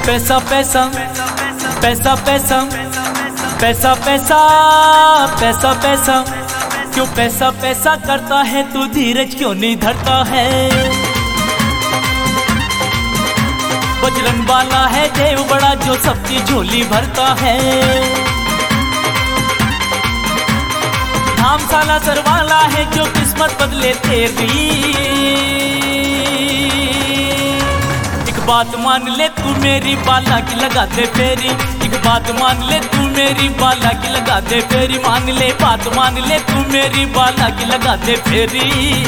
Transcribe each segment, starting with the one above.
पैसा पैसा पैसा पैसा पैसा पैसा पैसा पैसा क्यों पैसा पैसा करता है तू, धीरज क्यों नहीं धरता है। बजरंग वाला है देव बड़ा जो सबकी झोली भरता है। धामशाला सर वाला है जो किस्मत बदले तेरी। एक बात मान ले तू मेरी, बाला की लगा दे फेरी। एक बात मान ले तू मेरी, बाला की लगा दे फेरी। मान ले बात मान ले तू मेरी, बाला की लगा दे फेरी।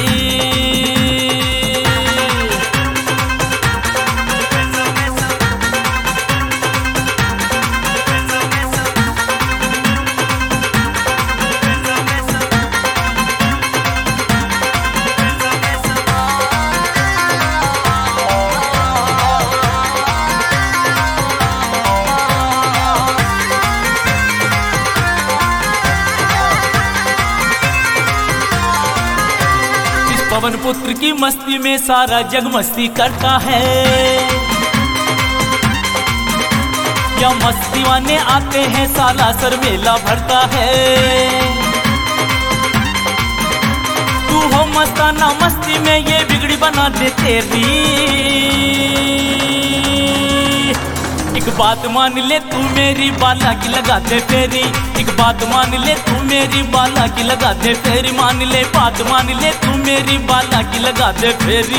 पवन पुत्र की मस्ती में सारा जग मस्ती करता है। या मस्ती वाने आते हैं, साला सर मेला भरता है। तू हो मस्ताना मस्ती में, ये बिगड़ी बना दे तेरी। एक बात मान ले तू मेरी, बाला की लगा दे फेरी। एक बात मान ले तू मेरी, बाला की लगा दे फेरी। मान ले बात मान ले तू मेरी, बाला की लगा दे फेरी।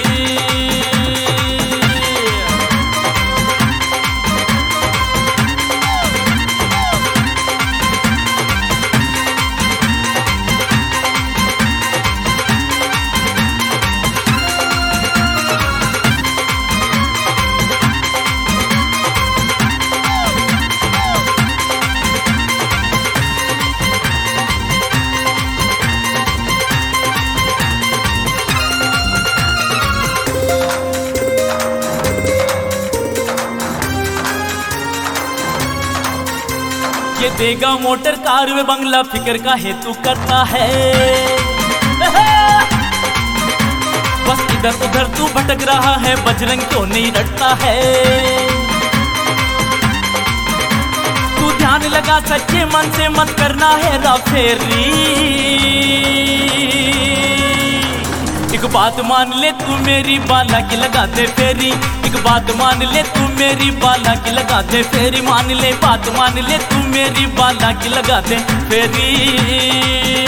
ये देगा मोटर कार में बंगला, फिक्र का हेतु करता है। बस इधर उधर तू भटक रहा है, बजरंग क्यों नहीं रटता है। तू ध्यान लगा सच्चे मन से, मत करना है फेरी। एक बात मान ले तू मेरी, बाला की लगा दे फेरी। एक बात मान ले तू मेरी, बाला की लगा दे फेरी। मान ले बात मान ले तू मेरी, बाला की लगा दे फेरी।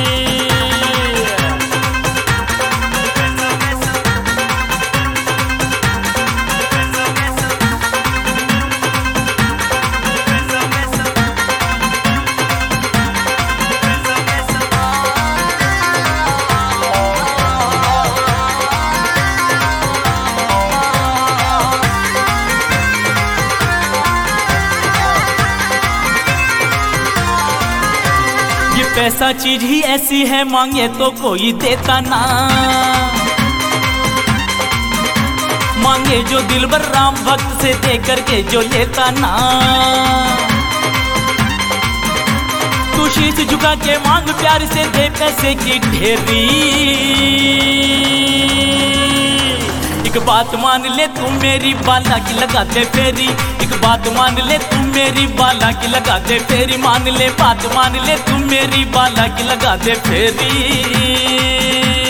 पैसा चीज ही ऐसी है, मांगे तो कोई देता ना। मांगे जो दिलबर राम भक्त से, दे करके जो लेता ना। तू शीश झुका के मांग प्यार से, दे पैसे की ढेरी। एक बात मान ले तू मेरी, बाला की लगा दे फेरी। एक बात मान ले तू मेरी, बाला की लगा दे फेरी। मान ले बात मान ले तू मेरी, बाला की लगा दे फेरी।